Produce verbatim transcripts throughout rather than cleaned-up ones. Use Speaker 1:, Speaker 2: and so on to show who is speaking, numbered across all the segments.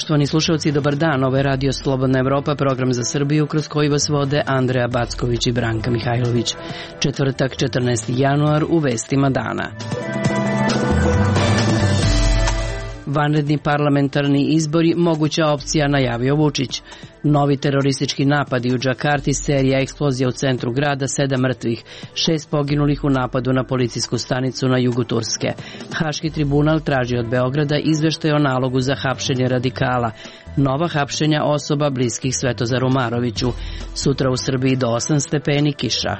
Speaker 1: Poštovani slušalci, dobar dan. Ovo je Radio Slobodna Evropa, program za Srbiju kroz koji vas vode Andreja Backović i Branka Mihajlović. Četvrtak, četrnaesti januar, u vestima dana. Vanredni parlamentarni izbori, moguća opcija, najavio Vučić. Novi teroristički napadi u Džakarti, serija eksplozija u centru grada, sedam mrtvih, šest poginulih u napadu na policijsku stanicu na jugu Turske. Haški tribunal traži od Beograda izveštaj o nalogu za hapšenje radikala. Nova hapšenja osoba bliskih Svetozaru Maroviću. Sutra u Srbiji do osam stepeni, kiša.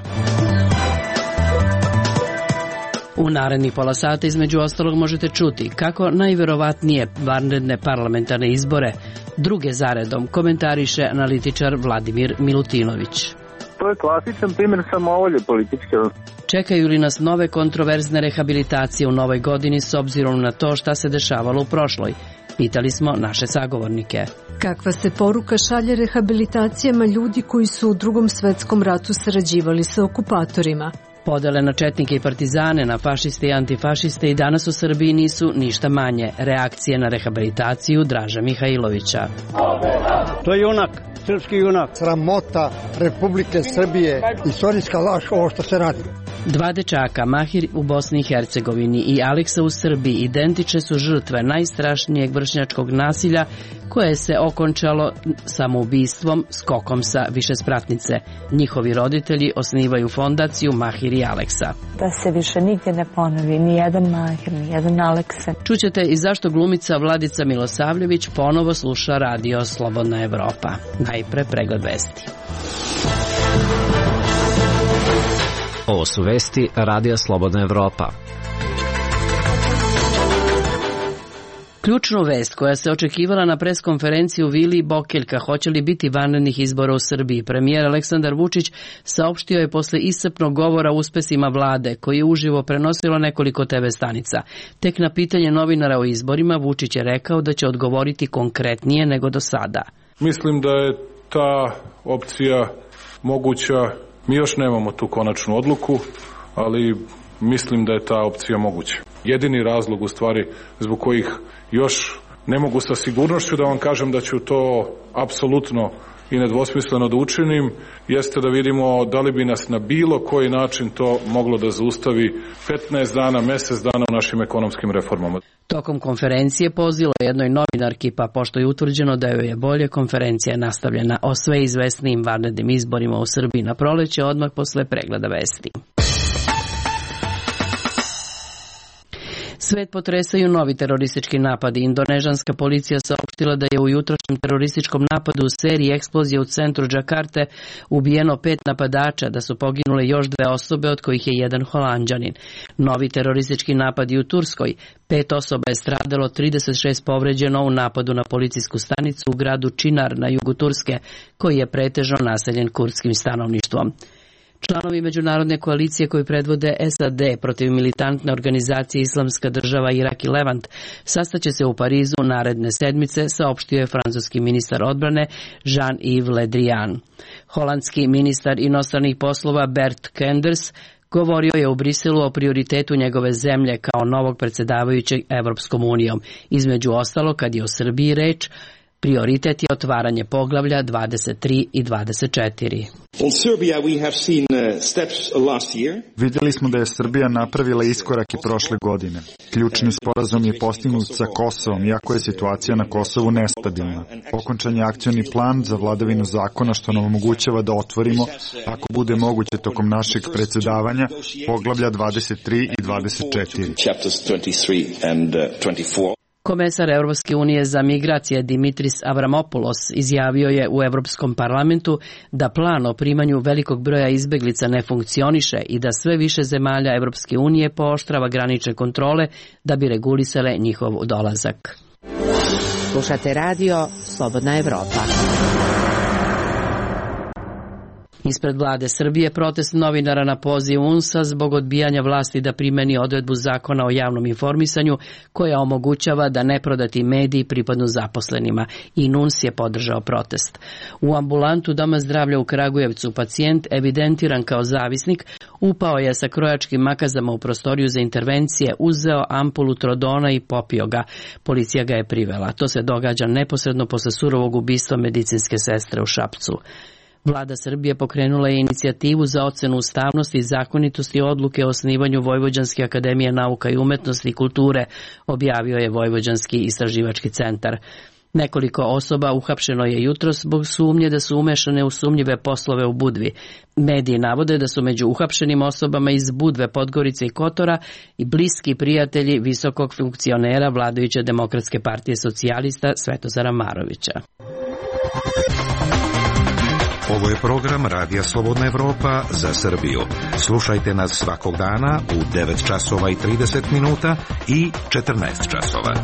Speaker 1: U narednih pola sata između ostalog možete čuti kako najverovatnije vanredne parlamentarne izbore druge zaredom komentariše analitičar Vladimir Milutinović.
Speaker 2: To je klasičan primjer samovolje političke.
Speaker 1: Čekaju li nas nove kontroverzne rehabilitacije u novoj godini s obzirom na to šta se dešavalo u prošloj? Pitali smo naše sagovornike.
Speaker 3: Kakva se poruka šalje rehabilitacijama ljudi koji su u Drugom svetskom ratu sarađivali sa okupatorima?
Speaker 1: Podele na četnike i partizane, na fašiste i antifašiste i danas u Srbiji nisu ništa manje. Reakcije na rehabilitaciju Draža Mihajlovića.
Speaker 4: To je junak, srpski junak.
Speaker 5: Sramota Republike Srbije, istorijska laž ovo što se radi.
Speaker 1: Dva dečaka, Mahir u Bosni i Hercegovini i Aleksa u Srbiji, identične su žrtve najstrašnijeg vršnjačkog nasilja koje se okončalo samoubistvom skokom sa višespratnice. Njihovi roditelji osnivaju fondaciju Mahir i Aleksa.
Speaker 6: Da se više nigdje ne ponovi ni jedan Mahir, ni jedan Aleksa.
Speaker 1: Čućete i zašto glumica Vladica Milosavljević ponovo sluša Radio Slobodna Evropa. Najpre pregled vesti.
Speaker 7: Ovo su vesti Radija Slobodna Evropa.
Speaker 1: Ključnu vest koja se očekivala na preskonferenciji u Vili Bokeljka, hoće li biti vanrednih izbora u Srbiji, premijer Aleksandar Vučić saopštio je posle iscrpnog govora o uspesima vlade, koji je uživo prenosilo nekoliko te ve stanica. Tek na pitanje novinara o izborima, Vučić je rekao da će odgovoriti konkretnije nego do sada.
Speaker 8: Mislim da je ta opcija moguća. Mi još nemamo tu konačnu odluku, ali mislim da je ta opcija moguća. Jedini razlog u stvari zbog kojih još ne mogu sa sigurnošću da vam kažem da ću to apsolutno i nedvosmisleno da učinim, jeste da vidimo da li bi nas na bilo koji način to moglo da zaustavi petnaest dana, mesec dana u našim ekonomskim reformama.
Speaker 1: Tokom konferencije pozvalo jednoj novinarki, pa pošto je utvrđeno da joj je bolje, konferencija je nastavljena o sve izvesnijim vanrednim izborima u Srbiji na proleće, odmah posle pregleda vesti. Svet potresaju novi teroristički napadi. Indonežanska policija saopštila da je u jutrošnjem terorističkom napadu u seriji eksplozije u centru Džakarte ubijeno pet napadača, da su poginule još dve osobe, od kojih je jedan Holanđanin. Novi teroristički napadi u Turskoj. Pet osoba je stradalo, trideset šest povređeno u napadu na policijsku stanicu u gradu Činar na jugu Turske, koji je pretežno naseljen kurdskim stanovništvom. Članovi međunarodne koalicije koji predvode es a de protiv militantne organizacije Islamska država Irak i Levant sastaće se u Parizu naredne sedmice, saopštio je francuski ministar odbrane Jean-Yves Le Drian. Holandski ministar inostranih poslova Bert Kenders govorio je u Briselu o prioritetu njegove zemlje kao novog predsjedavajućeg Evropskom unijom. Između ostalo, kad je o Srbiji reč, prioritet je otvaranje poglavlja dvadeset tri i dvadeset četiri.
Speaker 9: Vidjeli smo da je Srbija napravila iskorak i prošle godine. Ključni sporazum je postignut sa Kosovom, iako je situacija na Kosovu nestabilna. Okončan je akcioni plan za vladavinu zakona, što nam omogućava da otvorimo, ako bude moguće tokom našeg predsjedavanja, poglavlja dvadeset tri i dvadeset četiri.
Speaker 1: Komesar Europske unije za migracije Dimitris Avramopoulos izjavio je u Europskom parlamentu da plan o primanju velikog broja izbeglica ne funkcioniše i da sve više zemalja Europske unije pooštrava granične kontrole da bi regulisale njihov dolazak.
Speaker 10: Slušate radio Slobodna Evropa.
Speaker 1: Ispred vlade Srbije protest novinara na poziv U N S A zbog odbijanja vlasti da primeni odredbu zakona o javnom informisanju koja omogućava da neprodati mediji pripadnu zaposlenima. I N U N S je podržao protest. U ambulantu Doma zdravlja u Kragujevcu pacijent evidentiran kao zavisnik Upao je sa krojačkim makazama u prostoriju za intervencije, uzeo ampulu trodona i popio ga. Policija ga je privela. To se događa neposredno posle surovog ubistva medicinske sestre u Šapcu. Vlada Srbije pokrenula je inicijativu za ocenu ustavnosti i zakonitosti odluke o osnivanju Vojvođanske akademije nauka i umetnosti i kulture, objavio je Vojvođanski istraživački centar. Nekoliko osoba uhapšeno je jutros zbog sumnje da su umešane u sumnjive poslove u Budvi. Mediji navode da su među uhapšenim osobama iz Budve, Podgorice i Kotora i bliski prijatelji visokog funkcionera vladajuće Demokratske partije socijalista Svetozara Marovića.
Speaker 11: Ovo je program Radija Slobodna Evropa za Srbiju. Slušajte nas svakog dana u devet časova i trideset minuta i četrnaest časova.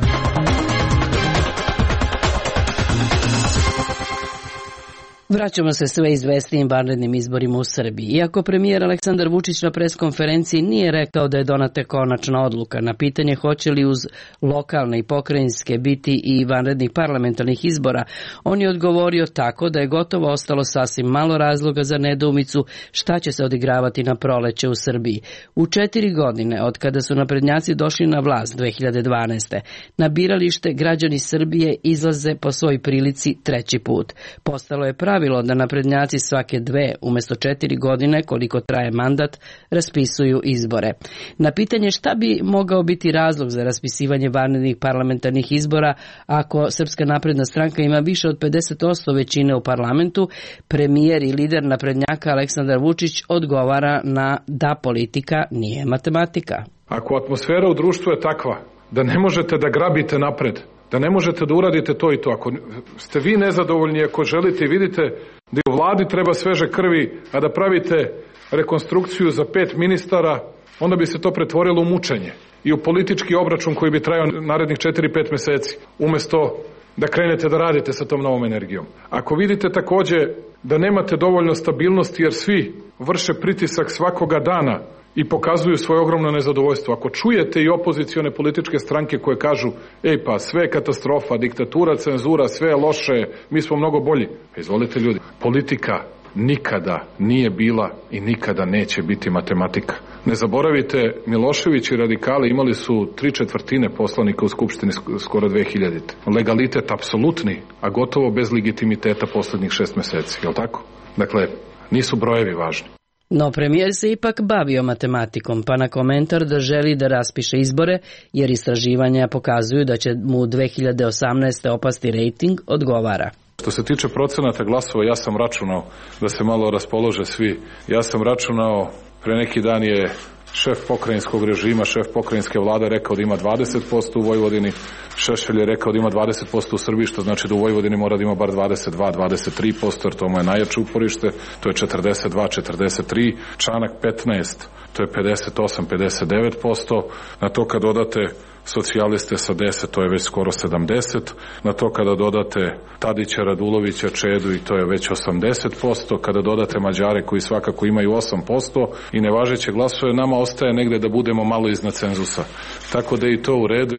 Speaker 1: Vraćamo se sve izvestijim vanrednim izborima u Srbiji. Iako premijer Aleksandar Vučić na preskonferenciji nije rekao da je donata konačna odluka na pitanje hoće li uz lokalne i pokrajinske biti i vanrednih parlamentarnih izbora, on je odgovorio tako da je gotovo ostalo sasvim malo razloga za nedoumicu šta će se odigravati na proleće u Srbiji. U četiri godine od kada su naprednjaci došli na vlast dve hiljade dvanaeste. na biralište građani Srbije izlaze po svoj prilici treći put. Postalo je pravi pravilo da naprednjaci svake dve, umesto četiri godine, koliko traje mandat, raspisuju izbore. Na pitanje šta bi mogao biti razlog za raspisivanje vanrednih parlamentarnih izbora ako Srpska napredna stranka ima više od pedeset posto većine u parlamentu, premijer i lider naprednjaka Aleksandar Vučić odgovara na da politika nije matematika.
Speaker 8: Ako atmosfera u društvu je takva da ne možete da grabite napred, da ne možete da uradite to i to. Ako ste vi nezadovoljni, ako želite i vidite da u vladi treba sveže krvi, a da pravite rekonstrukciju za pet ministara, onda bi se to pretvorilo u mučenje i u politički obračun koji bi trajao narednih četiri pet meseci, umesto da krenete da radite sa tom novom energijom. Ako vidite takođe da nemate dovoljno stabilnosti jer svi vrše pritisak svakoga dana i pokazuju svoje ogromno nezadovoljstvo. Ako čujete i opozicione političke stranke koje kažu ej pa sve je katastrofa, diktatura, cenzura, sve je loše, mi smo mnogo bolji. Izvolite ljudi, politika nikada nije bila i nikada neće biti matematika. Ne zaboravite, Milošević i radikali imali su tri četvrtine poslanika u Skupštini skoro dve hiljadite. Legalitet apsolutni, a gotovo bez legitimiteta poslednjih šest meseci, je li tako? Dakle, nisu brojevi važni.
Speaker 1: No premijer se ipak bavio matematikom, pa na komentar da želi da raspiše izbore, jer istraživanja pokazuju da će mu dve hiljade osamnaeste. opasti rejting, odgovara.
Speaker 8: Što se tiče procenata glasova, ja sam računao da se malo raspolože svi. Ja sam računao, pre neki dan je šef pokrajinskog režima, šef pokrajinske vlade rekao da ima dvadeset posto u Vojvodini, Šešelj je rekao da ima dvadeset posto u Srbiji, što znači da u Vojvodini mora da ima bar dvadeset dva do dvadeset tri posto, jer to mu je najjače uporište, to je četrdeset dva do četrdeset tri, Čanak petnaest, to je pedeset osam do pedeset devet posto, na to kad dodate socijaliste sa deset, to je već skoro sedamdeset, na to kada dodate Tadića, Radulovića, Čedu i to je već osamdeset posto, kada dodate Mađare koji svakako imaju osam posto i nevažeće glasove, nama ostaje negde da budemo malo iznad cenzusa. Tako da i to u redu.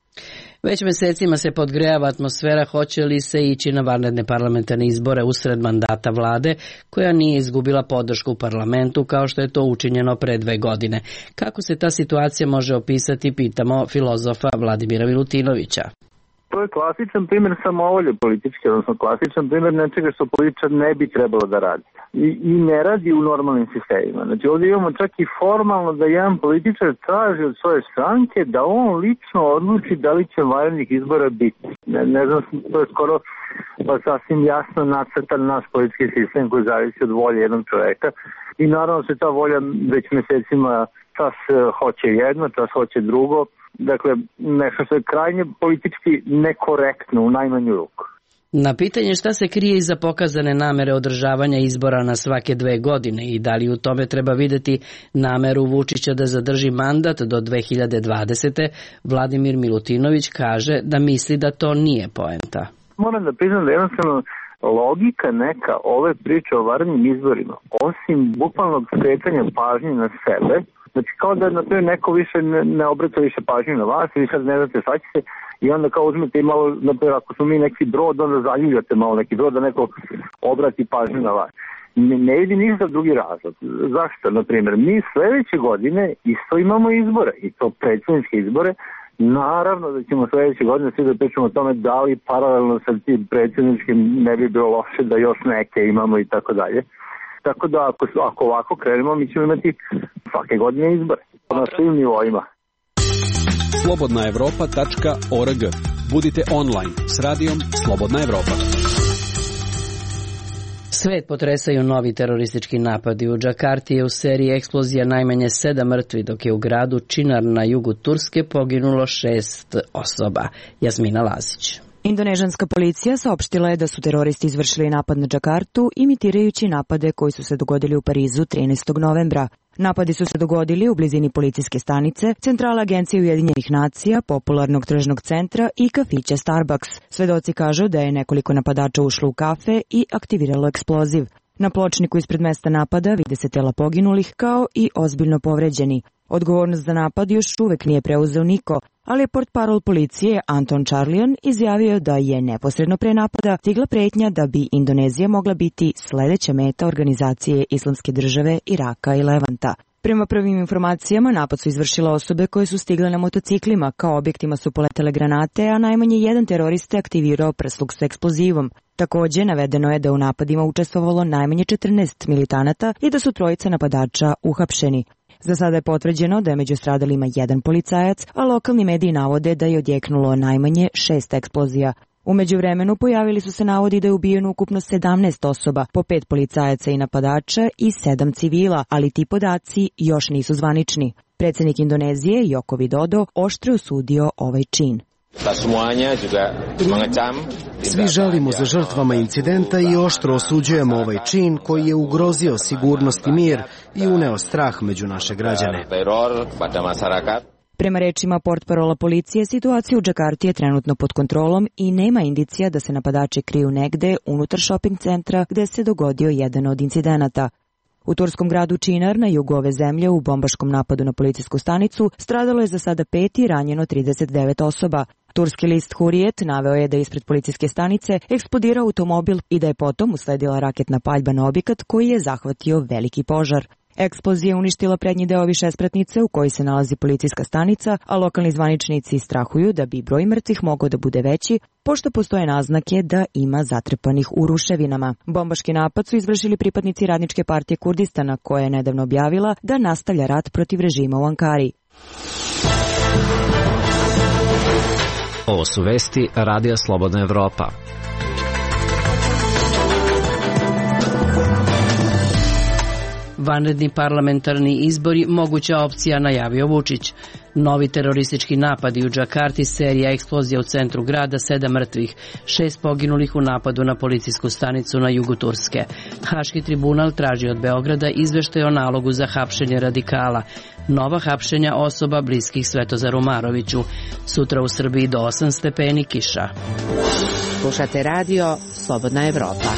Speaker 1: Već mesecima se podgrejava atmosfera hoće li se ići na vanredne parlamentarne izbore usred mandata vlade, koja nije izgubila podršku u parlamentu kao što je to učinjeno pre dve godine. Kako se ta situacija može opisati, pitamo filozofa Vladimira Milutinovića.
Speaker 2: To je klasičan primjer samovolje političke, odnosno klasičan primjer nečega što političar ne bi trebalo da radi. I, i ne radi u normalnim sistemima. Znači ovdje imamo čak i formalno da jedan političar traži od svoje stranke da on lično odluči da li će vanrednih izbora biti. Ne, ne znam, to je skoro pa sasvim jasno nacrtan naš politički sistem koji zavisi od volje jednog čoveka. I naravno se ta volja već mesecima čas hoće jedno, čas hoće drugo. Dakle, nešto što je krajnje politički nekorektno u najmanju ruku.
Speaker 1: Na pitanje šta se krije iza pokazane namere održavanja izbora na svake dve godine i da li u tome treba videti nameru Vučića da zadrži mandat do dve hiljade dvadesete. Vladimir Milutinović kaže da misli da to nije poenta.
Speaker 2: Moram da priznam da jednostavno logika neka ove priče o vanrednim izborima, osim bukvalnog skretanja pažnje na sebe, znači kao da na to neko više ne, ne obrata više pažnju na vas i sad ne znate šta će se i onda kao uzmete i malo, naprijed, ako smo mi neki brod, onda zaljuljate malo neki brod da neko obrati pažnju na vas. Ne, ne vidi ništa drugi razlog. Zašto? Naprimjer, mi sledeće godine isto imamo izbore, i to predsjedničke izbore. Naravno da ćemo sledeće godine svi da pričamo o tome da li paralelno sa tim predsjedničkim ne bi bilo loše da još neke imamo i tako dalje. Tako da ako, ako ovako krenemo, mi ćemo imati svake godine izbore na svim nivoima.
Speaker 12: slobodna evropa tačka org. Budite online s radijom Slobodna Evropa.
Speaker 1: Svet potresaju novi teroristički napadi. U Džakarti je u seriji eksplozija najmanje sedam mrtvi, dok je u gradu Činar na jugu Turske poginulo šest osoba. Jasmina Lazić.
Speaker 13: Indonežanska policija saopštila je da su teroristi izvršili napad na Džakartu, imitirajući napade koji su se dogodili u Parizu trinaestog novembra. Napadi su se dogodili u blizini policijske stanice, centrala Agencije Ujedinjenih nacija, popularnog tržnog centra i kafića Starbucks. Svedoci kažu da je nekoliko napadača ušlo u kafe i aktiviralo eksploziv. Na pločniku ispred mesta napada vide se tela poginulih kao i ozbiljno povređeni. Odgovornost za napad još uvek nije preuzeo niko, ali je portparol policije Anton Charlian izjavio da je neposredno pre napada stigla pretnja da bi Indonezija mogla biti sledeća meta organizacije Islamske države, Iraka i Levanta. Prema prvim informacijama, napad su izvršile osobe koje su stigle na motociklima, kao objektima su poletele granate, a najmanje jedan terorista je aktivirao prsluk sa eksplozivom. Takođe, navedeno je da u napadima učestvovalo najmanje četrnaest militanata i da su trojica napadača uhapšeni. Za sada je potvrđeno da je među stradalima jedan policajac, a lokalni mediji navode da je odjeknulo najmanje šest eksplozija. U međuvremenu pojavili su se navodi da je ubijeno ukupno sedamnaest osoba, po pet policajaca i napadača i sedam civila, ali ti podaci još nisu zvanični. Predsjednik Indonezije Joko Widodo oštro osudio ovaj čin.
Speaker 14: Svi žalimo za žrtvama incidenta i oštro osuđujemo ovaj čin koji je ugrozio sigurnost i mir i uneo strah među naše građane.
Speaker 13: Prema rečima portparola policije, situacija u Džakarti je trenutno pod kontrolom i nema indicija da se napadači kriju negde unutar shopping centra gde se dogodio jedan od incidenata. U turskom gradu Činar na jugu ove zemlje u bombaškom napadu na policijsku stanicu stradalo je za sada pet i ranjeno trideset devet osoba. Turski list Hurijet naveo je da je ispred policijske stanice eksplodirao automobil i da je potom usledila raketna paljba na objekat koji je zahvatio veliki požar. Eksplozija je uništila prednji deo višespratnice u kojoj se nalazi policijska stanica, a lokalni zvaničnici strahuju da bi broj mrtvih mogao da bude veći, pošto postoje naznake da ima zatrpanih u ruševinama. Bombaški napad su izvršili pripadnici Radničke partije Kurdistana, koja je nedavno objavila da nastavlja rat protiv režima u Ankari.
Speaker 7: Ovo su vesti Radija Slobodna Evropa.
Speaker 1: Vanredni parlamentarni izbori moguća opcija, najavio Vučić. Novi teroristički napadi u Džakarti, serija eksplozija u centru grada, sedam mrtvih, šest poginulih u napadu na policijsku stanicu na jugu Turske. Haški tribunal traži od Beograda izveštaj o nalogu za hapšenje radikala. Nova hapšenja osoba bliskih Svetozaru Maroviću. Sutra u Srbiji do osam stepeni, kiša.
Speaker 10: Slušate radio Slobodna Evropa.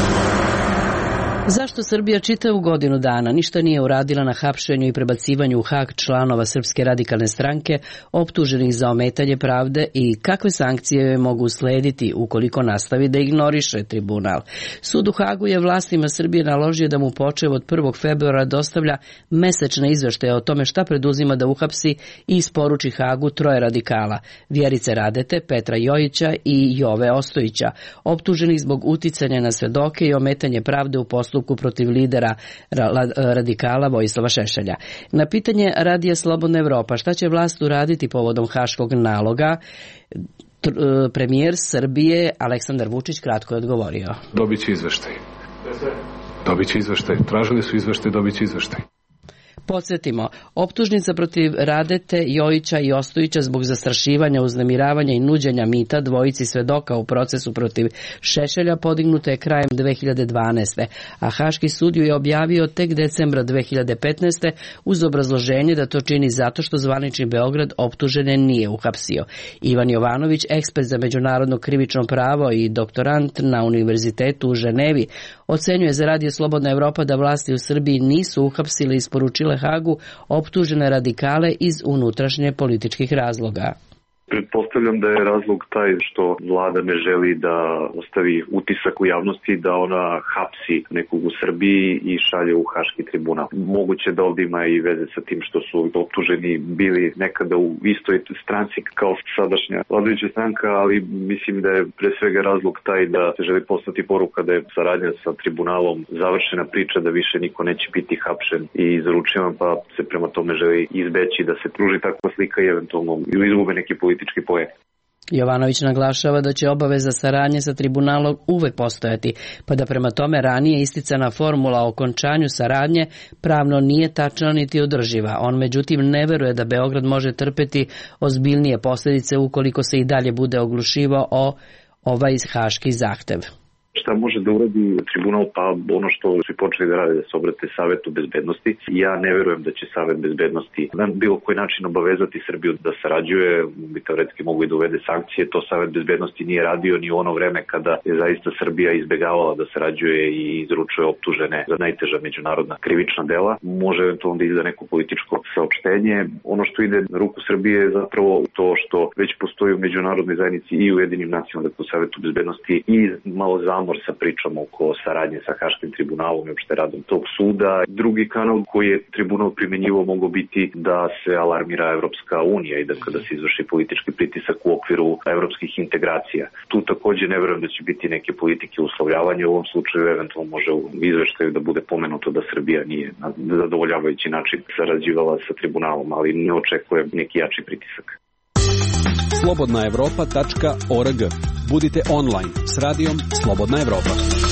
Speaker 1: Zašto Srbija čitavu godinu dana ništa nije uradila na hapšenju i prebacivanju u Hag članova Srpske radikalne stranke optuženih za ometanje pravde i kakve sankcije joj mogu uslediti ukoliko nastavi da ignoriše tribunal? Sud u Hagu je vlastima Srbije naložio da mu počev od prvog februara dostavlja mesečne izveštaje o tome šta preduzima da uhapsi i isporuči Hagu troje radikala, Vjerice Radete, Petra Jojića i Jove Ostojića, optuženih zbog uticanja na svedoke i ometanje pravde u postupku protiv lidera radikala Vojislava Šešelja. Na pitanje Radija Slobodna Evropa šta će vlast uraditi povodom haškog naloga, premijer Srbije Aleksandar Vučić kratko je odgovorio.
Speaker 8: Dobit će izveštaj. Dobit će izveštaj. Tražili su izveštaj, dobit će izveštaj.
Speaker 1: Podsjetimo, optužnica protiv Radete, Jojića i Ostojića zbog zastrašivanja, uznemiravanja i nuđenja mita dvojici svedoka u procesu protiv Šešelja podignuta je krajem dve hiljade dvanaeste. a Haški sud ju je objavio tek decembra dve hiljade petnaeste. uz obrazloženje da to čini zato što zvanični Beograd optužene nije uhapsio. Ivan Jovanović, ekspert za međunarodno krivično pravo i doktorant na Univerzitetu u Ženevi, ocenjuje za Radio Slobodna Evropa da vlasti u Srbiji nisu uhapsile i isporučile Hagu optužene radikale iz unutrašnje političkih razloga.
Speaker 15: Pretpostavljam da je razlog taj što vlada ne želi da ostavi utisak u javnosti da ona hapsi nekog u Srbiji i šalje u Haški tribunal. Moguće da ovdje ima i veze sa tim što su optuženi bili nekada u istoj stranci kao sadašnja vladajuća stranka, ali mislim da je pre svega razlog taj da se želi poslati poruka da je saradnja sa tribunalom završena priča, da više niko neće biti hapšen i izručivan, pa se prema tome želi izbeći da se pruži takva slika i eventualno izgube neki politički poen.
Speaker 1: Jovanović naglašava da će obaveza saradnje sa tribunalom uvek postojati, pa da prema tome ranije isticana formula o okončanju saradnje pravno nije tačna niti održiva. On međutim ne veruje da Beograd može trpeti ozbiljnije posljedice ukoliko se i dalje bude oglušivao o ovaj haški zahtev.
Speaker 15: Šta može da uradi tribunal? Pa ono što su počeli da rade, da se obrate Savetu bezbednosti. Ja ne verujem da će Savet bezbednosti na bilo koji način obavezati Srbiju da sarađuje, bi teoretski mogu i da uvede sankcije. To Savet bezbednosti nije radio ni u ono vreme kada je zaista Srbija izbegavala da sarađuje i izručuje optužene za najteža međunarodna krivična dela. Može eventualno da izda neko političko saopštenje. Ono što ide na ruku Srbije je zapravo to što već postoji u međunarodnoj zajednici i u Ujedinjenim nacijama, dakle u Savetu bezbednosti, i malo zamor sa pričom oko saradnje sa Haškim tribunalom i uopšte radom tog suda. Drugi kanal koji je tribunal primenjivao mogao biti da se alarmira Evropska unija i da kada se izvrši politički pritisak u okviru evropskih integracija. Tu takođe ne verujem da će biti neke politike uslovljavanja. U ovom slučaju eventualno može u izveštaju da bude pomenuto da Srbija nije na zadovoljavajući način sarađivala sa tribunalom, ali ne očekujem neki jači pritisak.
Speaker 12: slobodna evropa tačka org. Budite online s radijom Slobodna Evropa.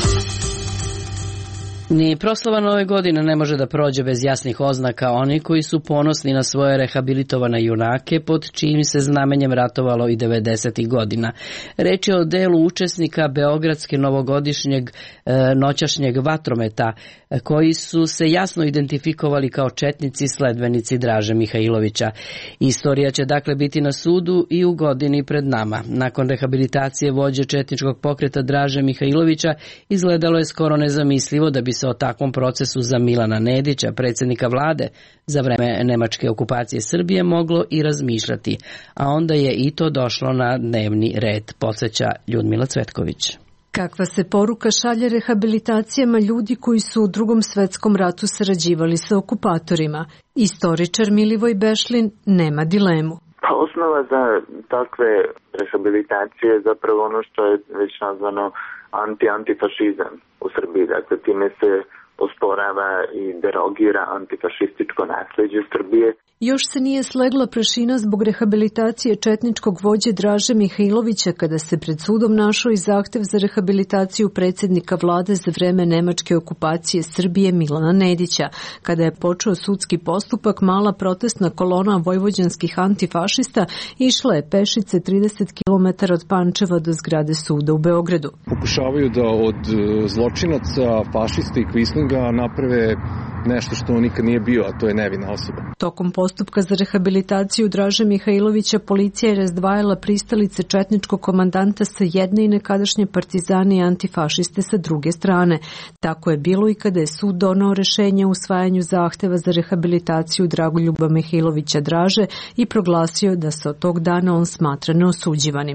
Speaker 1: Ni proslava nove godine ne može da prođe bez jasnih oznaka. Oni koji su ponosni na svoje rehabilitovane junake, pod čijim se znamenjem ratovalo i devedesetih godina. Reč je o delu učesnika Beogradske novogodišnjeg e, noćašnjeg vatrometa, koji su se jasno identifikovali kao četnici sledbenici Draže Mihajlovića. Istorija će dakle biti na sudu i u godini pred nama. Nakon rehabilitacije vođe četničkog pokreta Draže Mihajlovića izgledalo je skoro nezamislivo da bi se o takvom procesu za Milana Nedića, predsjednika vlade za vreme nemačke okupacije Srbije, moglo i razmišljati, a onda je i to došlo na dnevni red, podsjeća Ljudmila Cvetković.
Speaker 3: Kakva se poruka šalje rehabilitacijama ljudi koji su u Drugom svetskom ratu sarađivali sa okupatorima? Istoričar Milivoj Bešlin nema dilemu.
Speaker 16: Pa osnova za takve rehabilitacije je zapravo ono što je već nazvano anti-antifašizam u Srbiji. Dakle, time se osporava i derogira antifašističko nasljeđe Srbije.
Speaker 3: Još se nije slegla prašina zbog rehabilitacije četničkog vođe Draže Mihajlovića kada se pred sudom našao i zahtev za rehabilitaciju predsjednika vlade za vreme nemačke okupacije Srbije Milana Nedića. Kada je počeo sudski postupak, mala protestna kolona vojvođanskih antifašista išla je pešice trideset kilometara od Pančeva do zgrade suda u Beogradu.
Speaker 17: Pokušavaju da od zločinaca, fašista i kvislinga naprave nešto što on nikad nije bio, a to je nevina osoba.
Speaker 3: Tokom postupka za rehabilitaciju Draže Mihajlovića policija je razdvajala pristalice četničkog komandanta sa jedne i nekadašnje partizane i antifašiste sa druge strane. Tako je bilo i kada je sud donao rešenje o usvajanju zahteva za rehabilitaciju Dragoljuba Mihajlovića Draže i proglasio da se od tog dana on smatra neosuđivanim.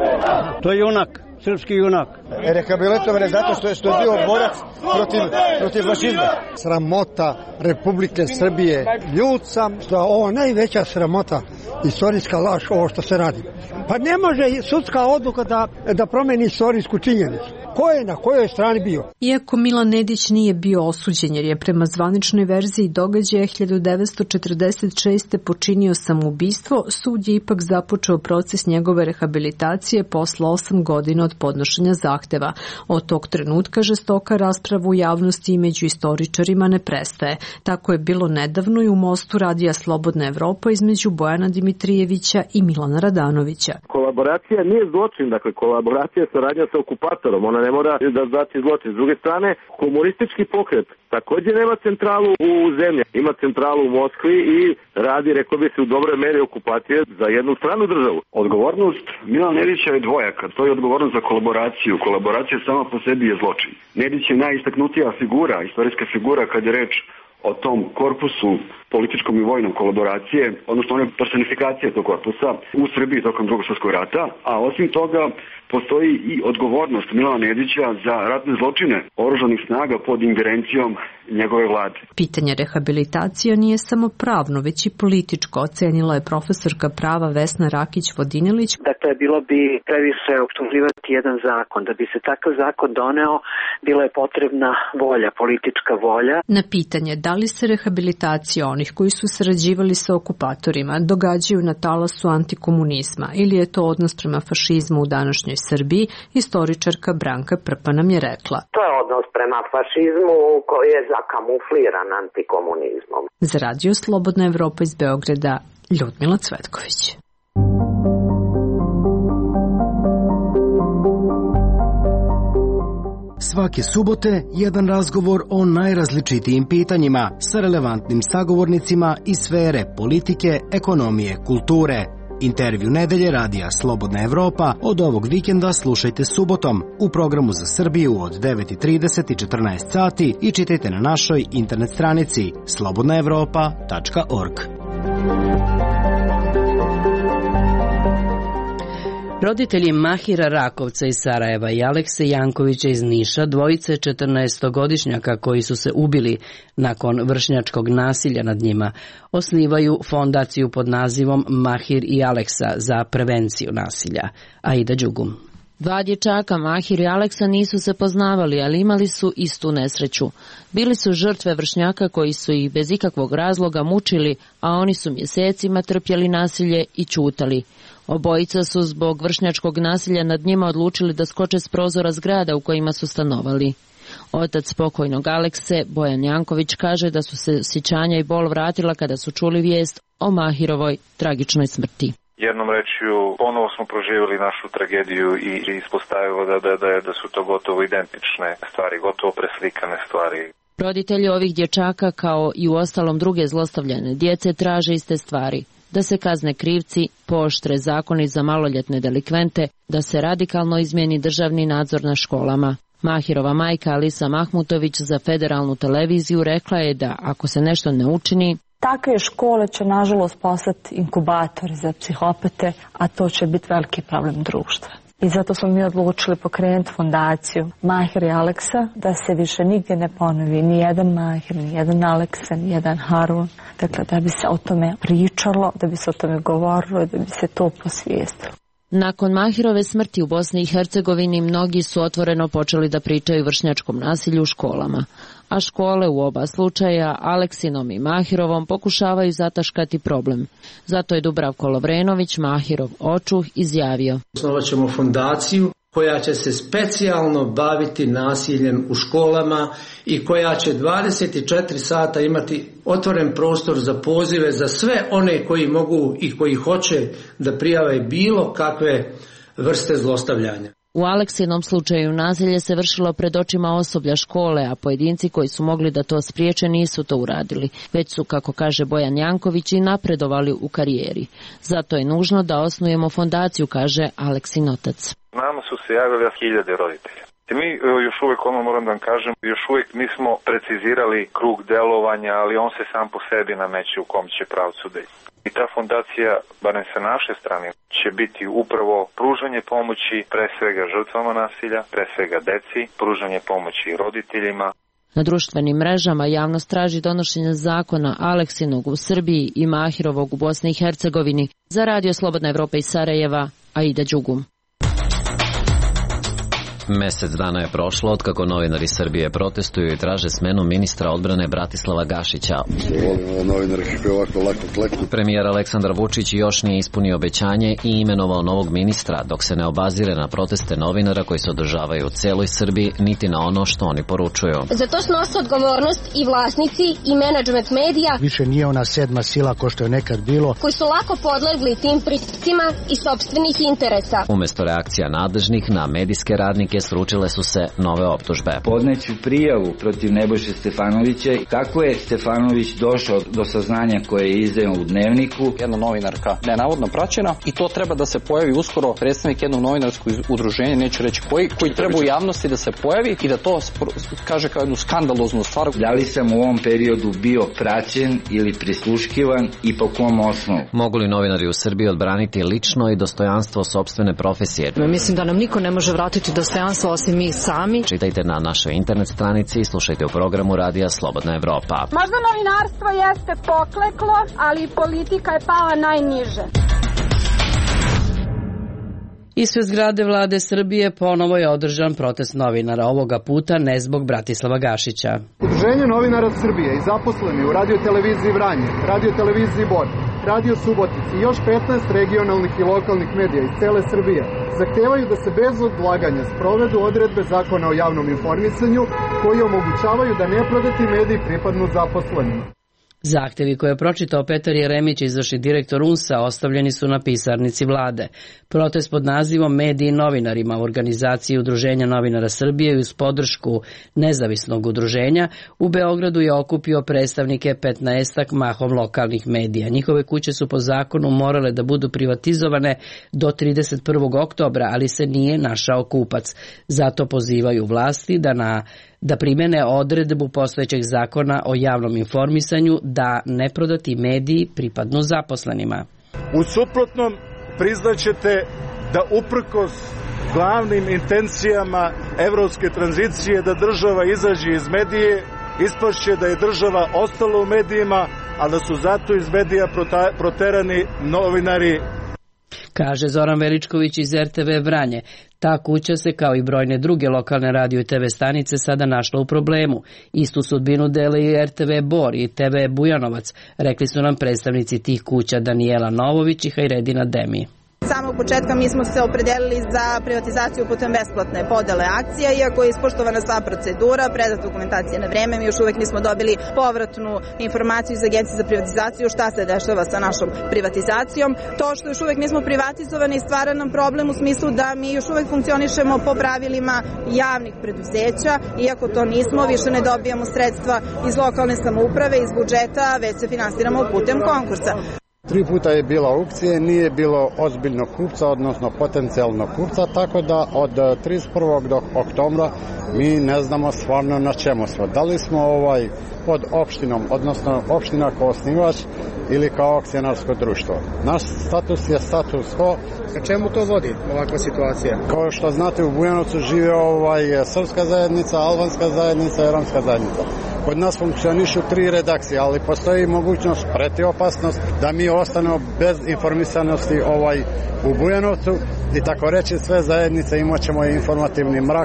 Speaker 4: To je junak. Srpski junak.
Speaker 5: Rehabilitovan je zato što je, što je bio borac protiv, protiv fašizma. Sramota Republike Srbije. Ljud sam što je ovo najveća sramota, istorijska laž, ovo što se radi. Pa ne može sudska odluka da, da promeni istorijsku činjenicu. Ko je na kojoj strani bio?
Speaker 3: Iako Milan Nedić nije bio osuđen jer je prema zvaničnoj verziji događaja hiljadu devetsto četrdeset šeste. počinio samoubistvo, sud je ipak započeo proces njegove rehabilitacije posle osam godina od podnošenja zahteva. Od tog trenutka žestoka rasprava u javnosti i među istoričarima ne prestaje. Tako je bilo nedavno i u mostu Radija Slobodna Evropa između Bojana Dimitrijevića i Milana Radanovića.
Speaker 18: Kolaboracija nije zločin, dakle kolaboracija je saradnja sa okupatorom, ona ne mora da znači zločin. S druge strane, komunistički pokret također nema centralu u zemlji, ima centralu u Moskvi i radi, rekao bi se, u dobroj meri okupacije za jednu stranu državu.
Speaker 19: Odgovornost Milana Nedića je dvojaka, to je odgovornost za kolaboraciju. Kolaboracija sama po sebi je zločin. Nedić je najistaknutija figura, istorijska figura kad je reč o tom korpusu političkom i vojnom kolaboracije, odnosno one personifikacije tog korpusa u Srbiji tokom Drugog svjetskog rata, a osim toga postoji i odgovornost Milana Nedića za ratne zločine oružanih snaga pod ingerencijom njegove vlade.
Speaker 3: Pitanje rehabilitacije nije samo pravno, već i političko, ocenila je profesorka prava Vesna Rakić-Vodinilić.
Speaker 20: Dakle, bilo bi previše optuživati jedan zakon. Da bi se takav zakon doneo, bila je potrebna volja, politička volja.
Speaker 3: Na pitanje da li se rehabilitacija onih koji su sarađivali sa okupatorima događaju na talasu antikomunizma ili je to odnos prema fašizmu u današnjoj Srbiji, istoričarka Branka Prpa nam je rekla.
Speaker 21: To je odnos prema fašizmu koji je zakamufliran antikomunizmom.
Speaker 3: Za Radio Slobodna Evropa iz Beograda, Ljudmila Cvetković.
Speaker 14: Svake subote jedan razgovor o najrazličitijim pitanjima sa relevantnim sagovornicima iz sfere politike, ekonomije, kulture. Intervju nedelje Radija Slobodna Evropa od ovog vikenda slušajte subotom u programu za Srbiju od devet i trideset i četrnaest sati i čitajte na našoj internet stranici slobodna evropa tačka org.
Speaker 1: Roditelji Mahira Rakovca iz Sarajeva i Alekse Jankovića iz Niša, dvojice četrnaestogodišnjaka koji su se ubili nakon vršnjačkog nasilja nad njima, osnivaju fondaciju pod nazivom Mahir i Aleksa za prevenciju nasilja. Aida Đugum.
Speaker 22: Dva dječaka, Mahir i Aleksa, nisu se poznavali, ali imali su istu nesreću. Bili su žrtve vršnjaka koji su ih bez ikakvog razloga mučili, a oni su mjesecima trpjeli nasilje i ćutali. Obojica su zbog vršnjačkog nasilja nad njima odlučili da skoče s prozora zgrada u kojima su stanovali. Otac pokojnog Alekse, Bojan Janković, kaže da su se sjećanja i bol vratila kada su čuli vijest o Mahirovoj tragičnoj smrti.
Speaker 23: Jednom rečju, ponovo smo proživjeli našu tragediju i ispostavilo da, da, da, da su to gotovo identične stvari, gotovo preslikane stvari.
Speaker 22: Roditelji ovih dječaka, kao i u ostalom druge zlostavljane djece, traže iste stvari. Da se kazne krivci, pooštre zakoni za maloljetne delikvente, da se radikalno izmijeni državni nadzor na školama. Mahirova majka Alisa Mahmutović za federalnu televiziju rekla je da ako se nešto ne učini,
Speaker 6: takve škole će nažalost postati inkubatori za psihopate, a to će biti veliki problem društva. I zato smo mi odlučili pokrenuti fondaciju Mahir i Aleksa, da se više nigdje ne ponovi ni jedan Mahir, ni jedan Aleksa, ni jedan Harun. Dakle, da bi se o tome pričalo, da bi se o tome govorilo, da bi se to posvijestilo.
Speaker 22: Nakon Mahirove smrti u Bosni i Hercegovini mnogi su otvoreno počeli da pričaju vršnjačkom nasilju u školama, a škole u oba slučaja, Aleksinom i Mahirovom, pokušavaju zataškati problem. Zato je Dubravko Lovrenović, Mahirov očuh, izjavio:
Speaker 24: Osnovat ćemo fondaciju koja će se specijalno baviti nasiljem u školama i koja će dvadeset četiri sata imati otvoren prostor za pozive za sve one koji mogu i koji hoće da prijave bilo kakve vrste zlostavljanja.
Speaker 22: U Aleksinom slučaju nasilje se vršilo pred očima osoblja škole, a pojedinci koji su mogli da to spriječe nisu to uradili, već su, kako kaže Bojan Janković, i napredovali u karijeri. Zato je nužno da osnujemo fondaciju, kaže Aleksin otac.
Speaker 23: Nama su se javili hiljade roditelja. Mi još uvijek, ono moram da vam kažem, još uvijek nismo precizirali krug delovanja, ali on se sam po sebi nameće u kom će pravcu da ide. I ta fondacija, barem sa naše strane, će biti upravo pružanje pomoći pre svega žrtvama nasilja, pre svega deci, pružanje pomoći roditeljima.
Speaker 22: Na društvenim mrežama javnost traži donošenje zakona Aleksinog u Srbiji i Mahirovog u Bosni i Hercegovini. Za Radio Slobodna Evropa iz Sarajeva, Aida Đugum.
Speaker 7: Mesec dana je prošlo od kako novinari Srbije protestuju i traže smenu ministra odbrane Bratislava Gašića. Premijer Aleksandar Vučić još nije ispunio obećanje i imenovao novog ministra, dok se ne obazire na proteste novinara koji se održavaju u celoj Srbiji, niti na ono što oni poručuju.
Speaker 25: Za to snose odgovornost i vlasnici i menadžment medija.
Speaker 26: Više nije ona sedma sila ko što je nekad bilo,
Speaker 25: koji su lako podlegli tim pritiscima i sopstvenih interesa.
Speaker 7: Umesto reakcija nadležnih na medijske radnike, stranke sručile su se nove optužbe.
Speaker 2: Podneću prijavu protiv Nebojše Stefanovića. Kako je Stefanović došao do saznanja koje je izdao u Dnevniku?
Speaker 8: Jedna novinarka nenavodno praćena i to treba da se pojavi uskoro predstavnik jednog novinarskog udruženja, neću reći koji, koji treba u javnosti da se pojavi i da to kaže kao jednu skandaloznu stvar.
Speaker 2: Da li sam u ovom periodu bio praćen ili prisluškivan i po kom osnovu?
Speaker 7: Mogu li novinari u Srbiji odbraniti lično i dostojanstvo sopstvene profesije?
Speaker 9: Mislim da nam niko ne može vratiti dostojanstvo osim mi sami.
Speaker 7: Čitajte na našoj internet stranici i slušajte u programu Radija Slobodna Evropa.
Speaker 10: Možda novinarstvo jeste pokleklo, ali politika je pala najniže.
Speaker 1: Ispred zgrade vlade Srbije ponovo je održan protest novinara, ovoga puta ne zbog Bratislava Gašića.
Speaker 11: Udruženje novinara Srbije i zaposleni u radio-televiziji Vranje, radio-televiziji Bor, Radio Subotica i još petnaest regionalnih i lokalnih medija iz cele Srbije zahtevaju da se bez odlaganja sprovedu odredbe Zakona o javnom informisanju koji omogućavaju da neprodati mediji pripadnu zaposlenima.
Speaker 1: Zahtevi koje je pročitao Petar Jeremić, izvršni direktor U N S A, ostavljeni su na pisarnici vlade. Protest pod nazivom Mediji i novinarima u organizaciji Udruženja novinara Srbije i uz podršku nezavisnog udruženja u Beogradu je okupio predstavnike petnaestak mahom lokalnih medija. Njihove kuće su po zakonu morale da budu privatizovane do trideset prvog oktobra, ali se nije našao kupac. Zato pozivaju vlasti da na da primene odredbu postojećeg zakona o javnom informisanju da neprodati mediji pripadnu zaposlenima.
Speaker 13: U suprotnom priznaćete da uprkos glavnim intencijama evropske tranzicije da država izađe iz medije, ispašće da je država ostala u medijima, a da su zato iz medija proterani novinari.
Speaker 1: Kaže Zoran Veličković iz R T V Vranje. Ta kuća se, kao i brojne druge lokalne radio i T V stanice, sada našla u problemu. Istu sudbinu dele i R T V Bor i T V Bujanovac, rekli su nam predstavnici tih kuća Danijela Novović i Hajredina Demi.
Speaker 27: Samog početka mi smo se opredelili za privatizaciju putem besplatne podele akcija, iako je ispoštovana sva procedura, predat dokumentacija na vreme, mi još uvek nismo dobili povratnu informaciju iz Agencije za privatizaciju šta se dešava sa našom privatizacijom. To što još uvek nismo privatizovani stvara nam problem u smislu da mi još uvek funkcionišemo po pravilima javnih preduzeća, iako to nismo, više ne dobijamo sredstva iz lokalne samouprave, iz budžeta, već se finansiramo putem konkursa.
Speaker 5: Tri puta je bila aukcija, nije bilo ozbiljnog kupca, odnosno potencijalnog kupca, tako da od trideset prvog do oktobra mi ne znamo stvarno na čemu smo. Da li smo ovaj pod opštinom, odnosno opština kao osnivač ili kao akcionarsko društvo. Naš status je status quo.
Speaker 11: A čemu to vodi ovakva situacija?
Speaker 5: Kao što znate, u Bujanovcu žive ovaj srpska zajednica, albanska zajednica i romska zajednica. Kod nas funkcionišu tri redakcije, ali postoji mogućnost, preti opasnost, da mi ostanemo bez informisanosti ovaj u Bujanovcu i tako reći sve zajednice imat ćemo informativni mrak.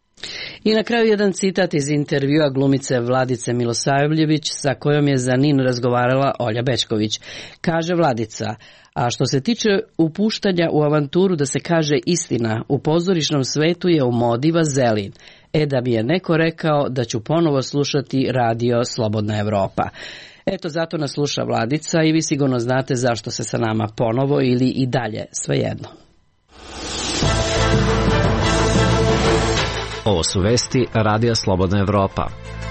Speaker 1: I na kraju jedan citat iz intervjua glumice Vladice Milosavljević sa kojom je za N I N razgovarala Olja Bećković. Kaže Vladica: a što se tiče upuštanja u avanturu da se kaže istina, u pozorišnom svetu je u modi vazelin. E da bi je neko rekao da ću ponovo slušati radio Slobodna Evropa. Eto, zato nas sluša Vladica i vi sigurno znate zašto se sa nama ponovo ili i dalje, svejedno.
Speaker 7: Ovo su vesti Radija Slobodna Evropa.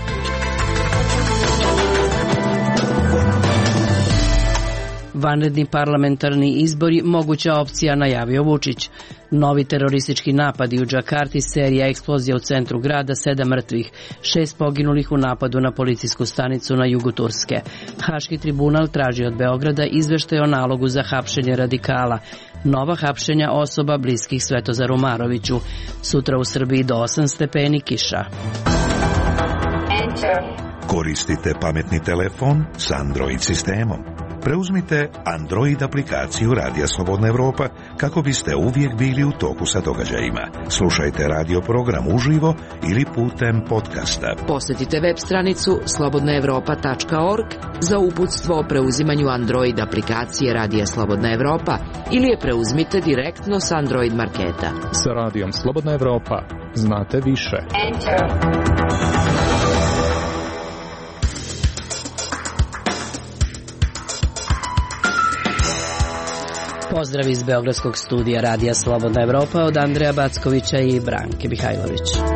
Speaker 1: Vanredni parlamentarni izbori moguća opcija, najavio Vučić. Novi teroristički napadi u Džakarti, serija eksplozija u centru grada, sedam mrtvih, šest poginulih u napadu na policijsku stanicu na jugu Turske. Haški tribunal traži od Beograda izveštaj o nalogu za hapšenje radikala. Nova hapšenja osoba bliskih Svetozaru Maroviću. Sutra u Srbiji do osam stepeni, kiša.
Speaker 28: Koristite pametni telefon s Android sistemom. Preuzmite Android aplikaciju Radija Slobodna Evropa kako biste uvijek bili u toku sa događajima. Slušajte radio program uživo ili putem podcasta.
Speaker 29: Posjetite web stranicu slobodna evropa tačka org za uputstvo o preuzimanju Android aplikacije Radija Slobodna Evropa ili je preuzmite direktno s Android marketa.
Speaker 30: Sa Radijom Slobodna Evropa znate više. Enter.
Speaker 1: Pozdrav iz Beogradskog studija Radija Slobodna Evropa od Andreja Backovića i Branke Mihajlović.